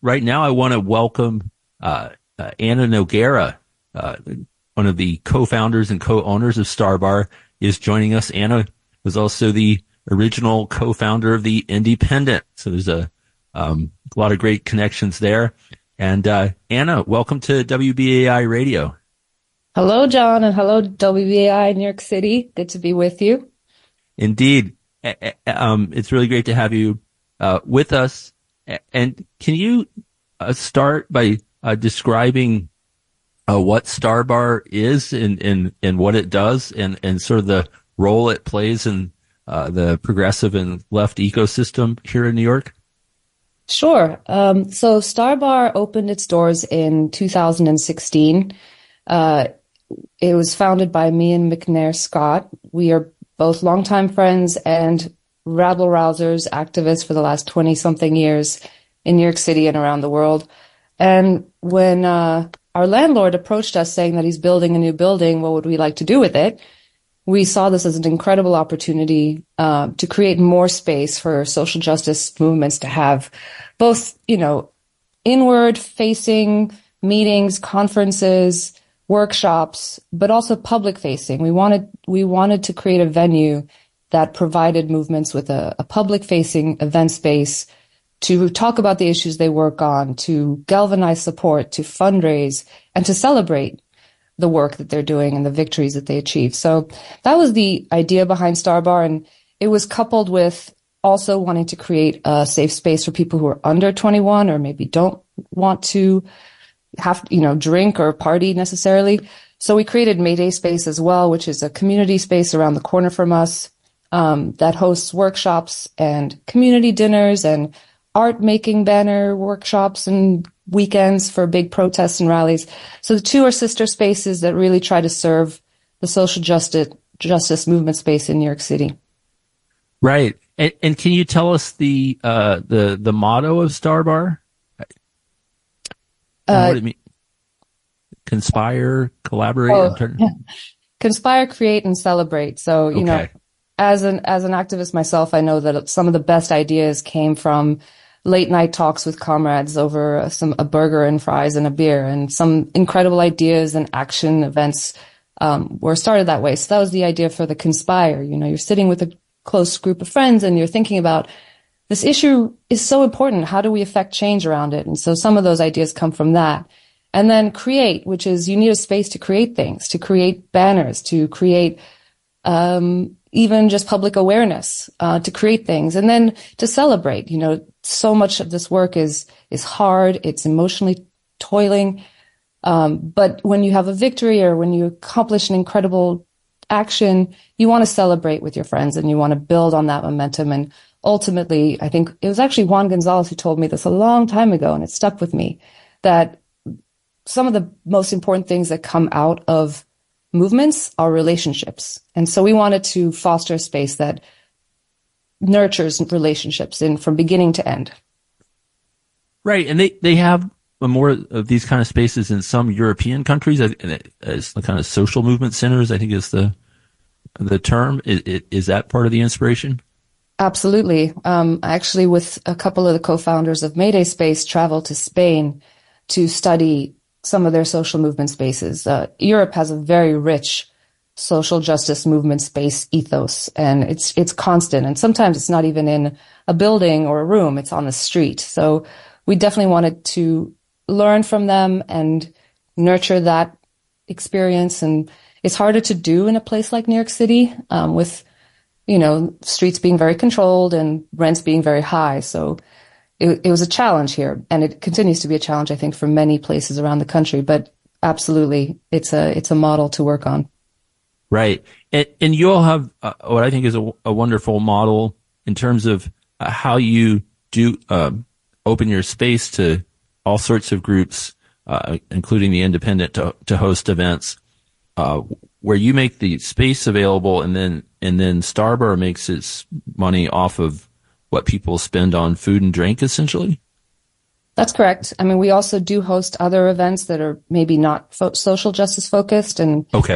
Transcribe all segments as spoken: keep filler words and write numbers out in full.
right now I want to welcome uh, uh, Anna Noguera, uh, one of the co-founders and co-owners of Starbar, is joining us. Anna was also the original co-founder of The Independent. So there's a, um, a lot of great connections there. And uh, Anna, welcome to W B A I Radio. Hello, John, and hello, W B A I New York City. Good to be with you. Indeed. Um, it's really great to have you uh, with us. And can you uh, start by uh, describing uh, what Starbar is and, and, and what it does and, and sort of the role it plays in uh, the progressive and left ecosystem here in New York? Sure. Um, so Starbar opened its doors in two thousand sixteen. Uh, it was founded by me and McNair Scott. We are both longtime friends and rabble rousers, activists for the last twenty-something years in New York City and around the world. And when uh, our landlord approached us saying that he's building a new building, what would we like to do with it? We saw this as an incredible opportunity uh, to create more space for social justice movements to have both, you know, inward-facing meetings, conferences, workshops, but also public-facing. We wanted we wanted to create a venue that provided movements with a, a public-facing event space to talk about the issues they work on, to galvanize support, to fundraise, and to celebrate the work that they're doing and the victories that they achieve. So that was the idea behind Starbar, and it was coupled with also wanting to create a safe space for people who are under twenty-one or maybe don't want to have, you know, drink or party necessarily. So we created Mayday Space as well, which is a community space around the corner from us um, that hosts workshops and community dinners and art making banner workshops and weekends for big protests and rallies. So the two are sister spaces that really try to serve the social justice justice movement space in New York City. Right. And, and can you tell us the uh, the the motto of Starbar? Uh, what do you mean? Conspire, collaborate, oh, turn- conspire, create, and celebrate. So you okay. know, as an as an activist myself, I know that some of the best ideas came from late night talks with comrades over some a burger and fries and a beer, and some incredible ideas and action events um, were started that way. So that was the idea for the Conspire. You know, you're sitting with a close group of friends and you're thinking about this issue is so important. How do we affect change around it? And so some of those ideas come from that. And then create, which is you need a space to create things, to create banners, to create um, even just public awareness, uh, to create things, and then to celebrate. You know, so much of this work is is hard. It's emotionally toiling. Um, but when you have a victory or when you accomplish an incredible action, you want to celebrate with your friends and you want to build on that momentum. And ultimately, I think it was actually Juan Gonzalez who told me this a long time ago, and it stuck with me, that some of the most important things that come out of movements are relationships. And so we wanted to foster a space that nurtures relationships in from beginning to end. Right. And they, they have more of these kind of spaces in some European countries as the kind of social movement centers, I think is the, the term. Is, is that part of the inspiration? Absolutely. Um, actually, with a couple of the co-founders of Mayday Space, traveled to Spain to study some of their social movement spaces. Uh, Europe has a very rich social justice movement space ethos, and it's it's constant. And sometimes it's not even in a building or a room; it's on the street. So we definitely wanted to learn from them and nurture that experience. And it's harder to do in a place like New York City, um, with you know streets being very controlled and rents being very high. So It, it was a challenge here, and it continues to be a challenge, I think, for many places around the country. But absolutely, it's a it's a model to work on. Right, and, and you all have uh, what I think is a, a wonderful model in terms of uh, how you do uh, open your space to all sorts of groups, uh, including the independent, to to host events, uh, where you make the space available, and then and then Starbar makes its money off of what people spend on food and drink, essentially? That's correct. I mean, we also do host other events that are maybe not fo- social justice focused. And okay.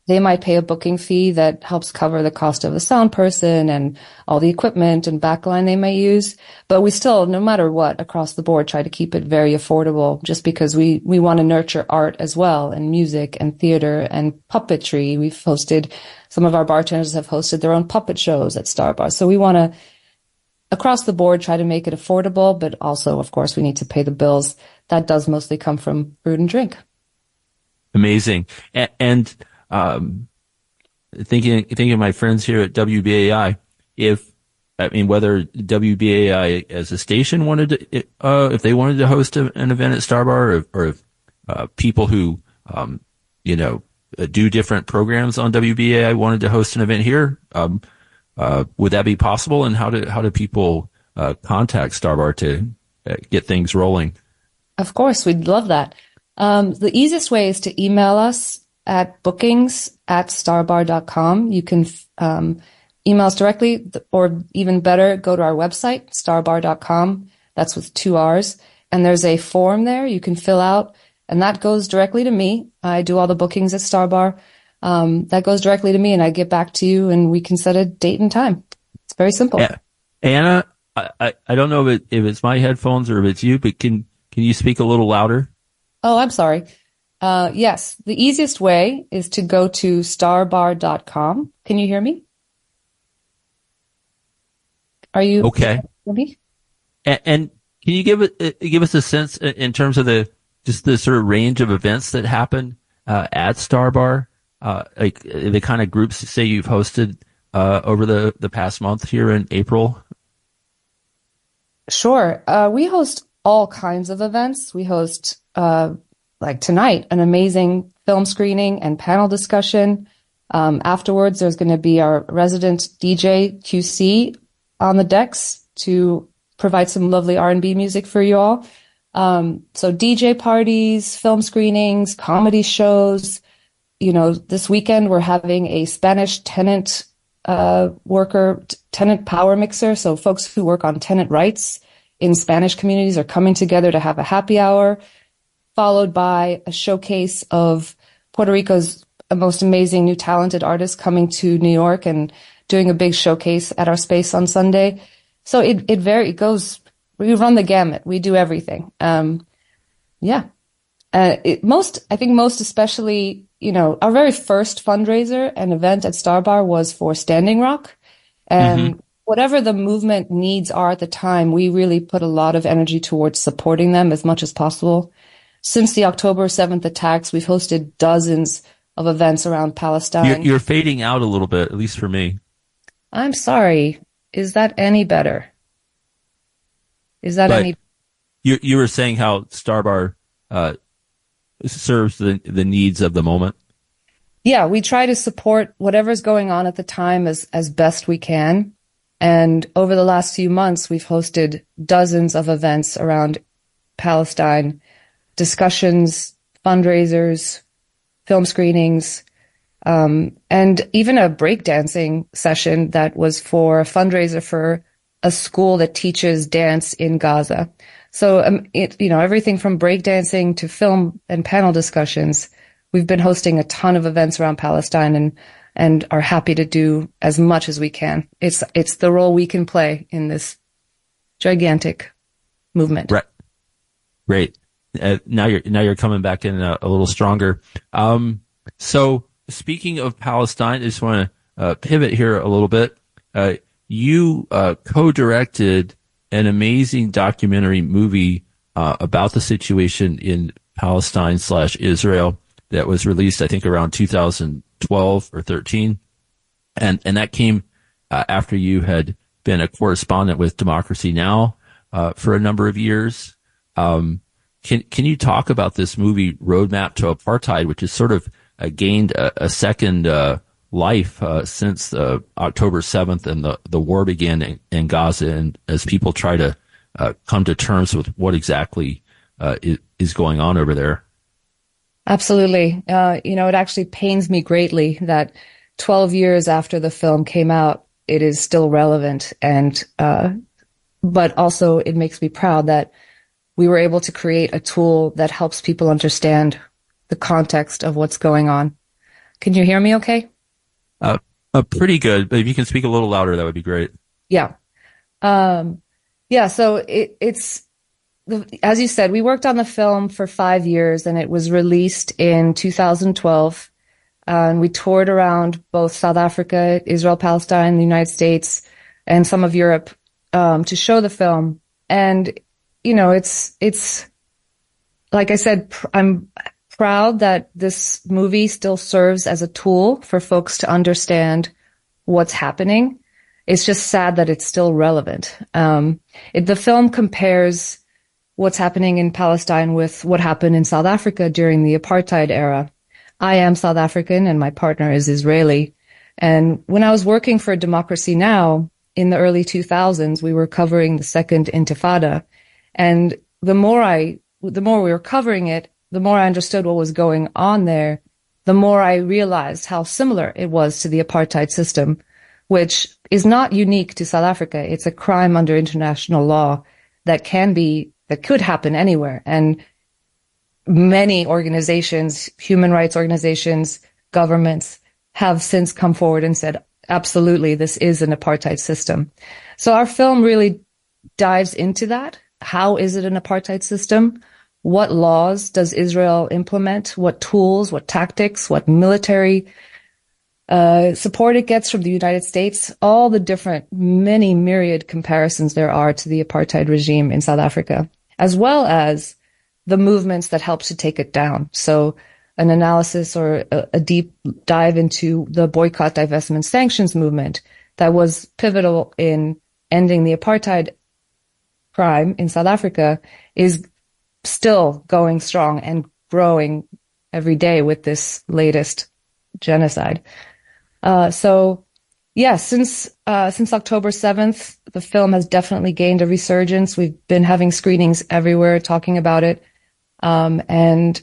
They might pay a booking fee that helps cover the cost of a sound person and all the equipment and backline they may use. But we still, no matter what, across the board, try to keep it very affordable just because we, we want to nurture art as well, and music and theater and puppetry. We've hosted, some of our bartenders have hosted their own puppet shows at Star Bar. So we want to, across the board, try to make it affordable, but also, of course, we need to pay the bills. That does mostly come from food and drink. Amazing. And, and Um, thinking, thinking of my friends here at W B A I, if, I mean, whether W B A I as a station wanted to, uh, if they wanted to host a, an event at Star Bar, or, or if, uh, people who, um, you know, do different programs on W B A I wanted to host an event here, um, uh, would that be possible? And how do, how do people, uh, contact Star Bar to uh, get things rolling? Of course, we'd love that. Um, the easiest way is to email us at bookings at starbar dot com. You can um, email us directly, or even better, go to our website, starbar dot com. That's with two R's. And there's a form there you can fill out, and that goes directly to me. I do all the bookings at Starbar. Um, that goes directly to me, and I get back to you, and we can set a date and time. It's very simple. Yeah. Anna, I, I, I don't know if, it, if it's my headphones or if it's you, but can, can you speak a little louder? Oh, I'm sorry. Uh, yes, the easiest way is to go to starbar dot com. Can you hear me? Are you okay? Hear me? And, and can you give it give us a sense in terms of the just the sort of range of events that happen uh, at Starbar, uh, like the kind of groups say you've hosted uh, over the the past month here in April? Sure, uh, we host all kinds of events. We host. Uh, Like tonight, an amazing film screening and panel discussion. Um, afterwards, there's going to be our resident D J Q C on the decks to provide some lovely R and B music for you all. Um, so D J parties, film screenings, comedy shows. You know, this weekend we're having a Spanish tenant uh, worker, t- tenant power mixer. So folks who work on tenant rights in Spanish communities are coming together to have a happy hour, followed by a showcase of Puerto Rico's most amazing new talented artists coming to New York and doing a big showcase at our space on Sunday. So it, it very, it goes, we run the gamut. We do everything. Um, yeah. Uh, it, most, I think most especially, you know, our very first fundraiser and event at Starbar was for Standing Rock. And mm-hmm. whatever the movement needs are at the time, we really put a lot of energy towards supporting them as much as possible. Since the October seventh attacks, we've hosted dozens of events around Palestine. You're, you're fading out a little bit, at least for me. I'm sorry. Is that any better? Is that but any? You you were saying how Starbar uh, serves the the needs of the moment. Yeah, we try to support whatever's going on at the time as as best we can. And over the last few months, we've hosted dozens of events around Palestine. Discussions, fundraisers, film screenings, um, and even a breakdancing session that was for a fundraiser for a school that teaches dance in Gaza. So, um, it, you know, everything from breakdancing to film and panel discussions. We've been hosting a ton of events around Palestine and, and are happy to do as much as we can. It's, it's the role we can play in this gigantic movement. Right. Great. Uh, now you're now you're coming back in a, a little stronger. Um, so speaking of Palestine, I just want to uh, pivot here a little bit. Uh, you uh, co-directed an amazing documentary movie uh, about the situation in Palestine slash Israel that was released, I think, around two thousand twelve or thirteen, and and that came uh, after you had been a correspondent with Democracy Now! Uh, for a number of years. Um, Can can you talk about this movie, Roadmap to Apartheid, which has sort of uh, gained a, a second uh, life uh, since uh, October seventh and the, the war began in, in Gaza, and as people try to uh, come to terms with what exactly uh, is, is going on over there? Absolutely. Uh, you know, it actually pains me greatly that twelve years after the film came out, it is still relevant, and uh, but also it makes me proud that we were able to create a tool that helps people understand the context of what's going on. Can you hear me okay? Uh, uh, pretty good, but if you can speak a little louder, that would be great. Yeah. Um, yeah, so it, it's, as you said, we worked on the film for five years and it was released in two thousand twelve. Uh, and we toured around both South Africa, Israel, Palestine, the United States, and some of Europe um, to show the film. And, you know, it's, it's, like I said, pr- I'm proud that this movie still serves as a tool for folks to understand what's happening. It's just sad that it's still relevant. Um, it, the film compares what's happening in Palestine with what happened in South Africa during the apartheid era. I am South African and my partner is Israeli. And when I was working for Democracy Now! In the early two thousands, we were covering the second Intifada. And the more I, the more we were covering it, the more I understood what was going on there, the more I realized how similar it was to the apartheid system, which is not unique to South Africa. It's a crime under international law that can be, that could happen anywhere. And many organizations, human rights organizations, governments have since come forward and said, absolutely, this is an apartheid system. So our film really dives into that. How is it an apartheid system? What laws does Israel implement? What tools, what tactics, what military uh, support it gets from the United States? All the different, many myriad comparisons there are to the apartheid regime in South Africa, as well as the movements that helped to take it down. So an analysis or a, a deep dive into the boycott, divestment, sanctions movement that was pivotal in ending the apartheid crime in South Africa is still going strong and growing every day with this latest genocide. Uh, so yeah, since, uh, since October seventh, the film has definitely gained a resurgence. We've been having screenings everywhere talking about it. Um, and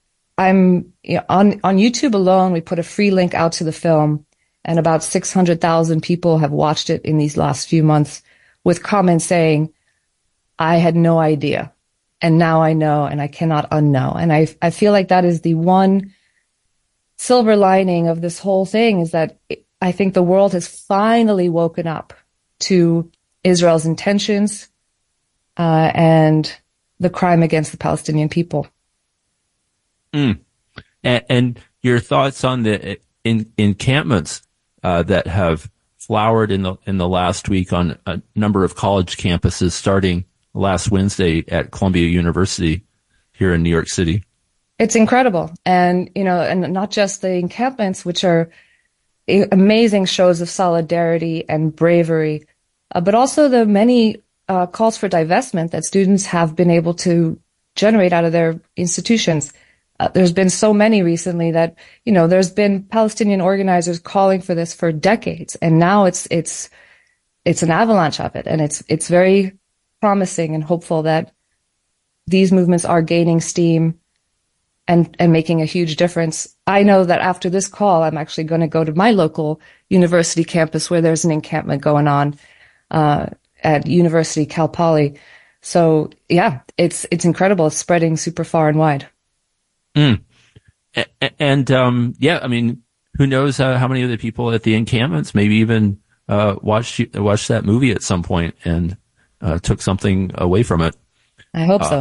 I'm you know, on, on YouTube alone, we put a free link out to the film and about six hundred thousand people have watched it in these last few months with comments saying, I had no idea. And now I know, and I cannot unknow. And I, I feel like that is the one silver lining of this whole thing is that it, I think the world has finally woken up to Israel's intentions, uh, and the crime against the Palestinian people. Mm. And, and your thoughts on the in, encampments uh, that have flowered in the in the last week on a number of college campuses, starting last Wednesday at Columbia University here in New York City. It's incredible, and you know, and not just the encampments, which are amazing shows of solidarity and bravery, uh, but also the many Uh, calls for divestment that students have been able to generate out of their institutions. Uh, there's been so many recently that, you know, there's been Palestinian organizers calling for this for decades, and now it's it's it's an avalanche of it, and it's it's very promising and hopeful that these movements are gaining steam and and making a huge difference. I know that after this call, I'm actually going to go to my local university campus where there's an encampment going on. Uh, at University Cal Poly. So yeah, it's, it's incredible. It's spreading super far and wide. Mm. And, um, yeah, I mean, who knows how, how many of the people at the encampments maybe even, uh, watched, watched that movie at some point and, uh, took something away from it. I hope uh, so.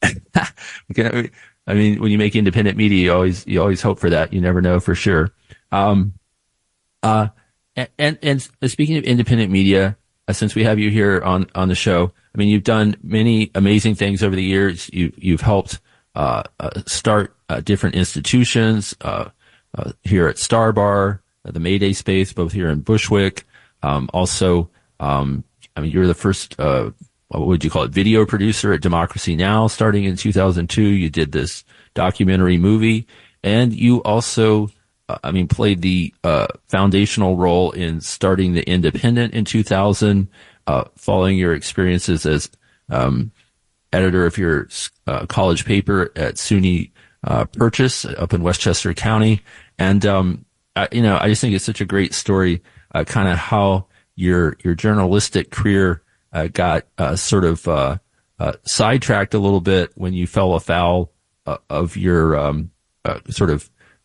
I mean, when you make independent media, you always, you always hope for that. You never know for sure. Um, uh, and, and speaking of independent media, Uh, since we have you here on, on the show, I mean, you've done many amazing things over the years. You, you've helped, uh, uh start, uh, different institutions, uh, uh, here at Star Bar, uh, the Mayday Space, both here in Bushwick. Um, also, um, I mean, you're the first, uh, what would you call it? Video producer at Democracy Now! Starting in two thousand two. You did this documentary movie, and you also, I mean, played the uh, foundational role in starting The Independent in two thousand, uh, following your experiences as um, editor of your uh, college paper at SUNY uh, Purchase up in Westchester County. And, um, I, you know, I just think it's such a great story, uh, kind of how your your journalistic career uh, got uh, sort of uh, uh, sidetracked a little bit when you fell afoul uh, of your um, uh, sort of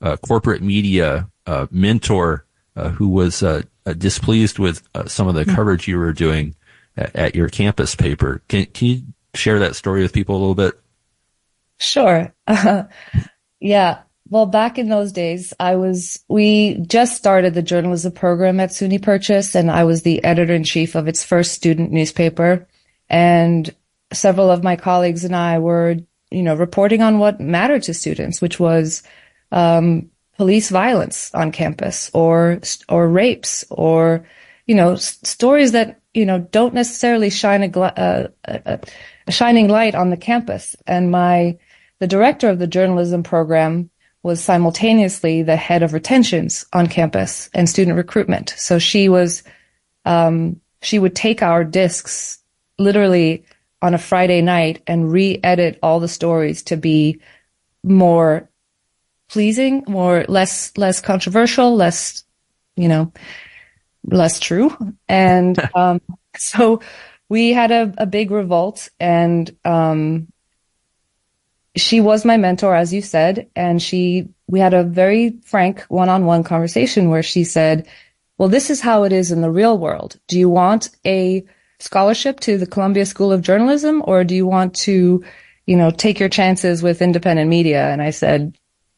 uh, corporate media uh, mentor uh, who was uh, uh, displeased with uh, some of the coverage you were doing at, at your campus paper. Can, can you share that story with people a little bit? Sure. Uh, yeah. Well, back in those days, I was, we just started the journalism program at SUNY Purchase, and I was the editor-in-chief of its first student newspaper. And several of my colleagues and I were, you know, reporting on what mattered to students, which was um, police violence on campus, or or rapes, or, you know, s- stories that, you know, don't necessarily shine a, gl- uh, a, a shining light on the campus. And my the director of the journalism program was simultaneously the head of retentions on campus and student recruitment. So she was, um, she would take our discs literally on a Friday night and re-edit all the stories to be more pleasing, more, less, less controversial, less, you know, less true. And, um, so we had a, a big revolt, and, um, she was my mentor, as you said, and she, we had a very frank one-on-one conversation where she said, well, this is how it is in the real world. Do you want a scholarship to the Columbia School of Journalism, or do you want to, you know, take your chances with independent media? And I said,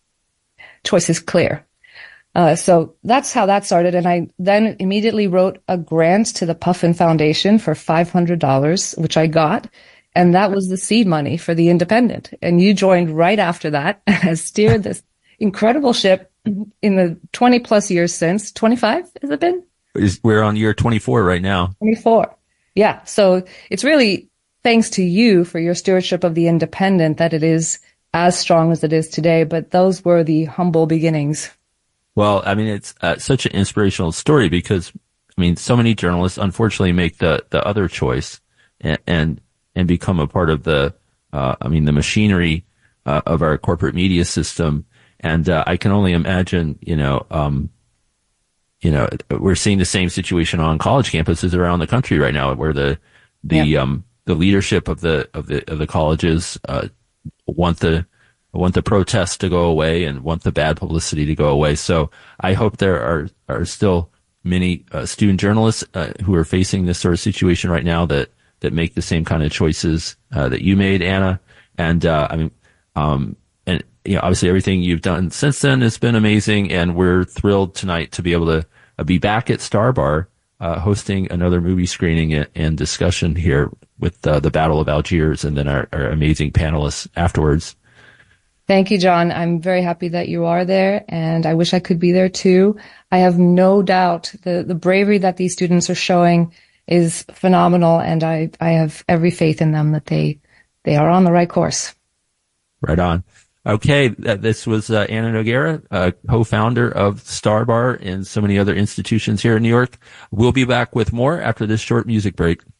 choice is clear. Uh, so that's how that started. And I then immediately wrote a grant to the Puffin Foundation for five hundred dollars, which I got. And that was the seed money for the Independent. And you joined right after that and has steered this incredible ship in the twenty plus years since. twenty-five, has it been? We're on year twenty-four right now. twenty-four. Yeah. So it's really thanks to you for your stewardship of the Independent that it is as strong as it is today. But those were the humble beginnings. Well, I mean, it's uh, such an inspirational story because, I mean, so many journalists unfortunately make the, the other choice and, and, and become a part of the, uh, I mean, the machinery uh, of our corporate media system. And uh, I can only imagine, you know, um, you know, we're seeing the same situation on college campuses around the country right now, where the the yeah. um, the leadership of the of the of the colleges uh, want the want the protests to go away and want the bad publicity to go away. So I hope there are are still many uh, student journalists uh, who are facing this sort of situation right now that that make the same kind of choices uh, that you made, Anna. And uh, I mean, um, and you know, obviously everything you've done since then has been amazing, and we're thrilled tonight to be able to uh, be back at Star Bar uh, hosting another movie screening and, and discussion here with uh, the Battle of Algiers, and then our, our amazing panelists afterwards. Thank you, John. I'm very happy that you are there, and I wish I could be there too. I have no doubt the the bravery that these students are showing is phenomenal, and I, I have every faith in them that they they are on the right course. Right on. Okay, th- this was uh, Anna Noguera, uh, co-founder of Star Bar and so many other institutions here in New York. We'll be back with more after this short music break.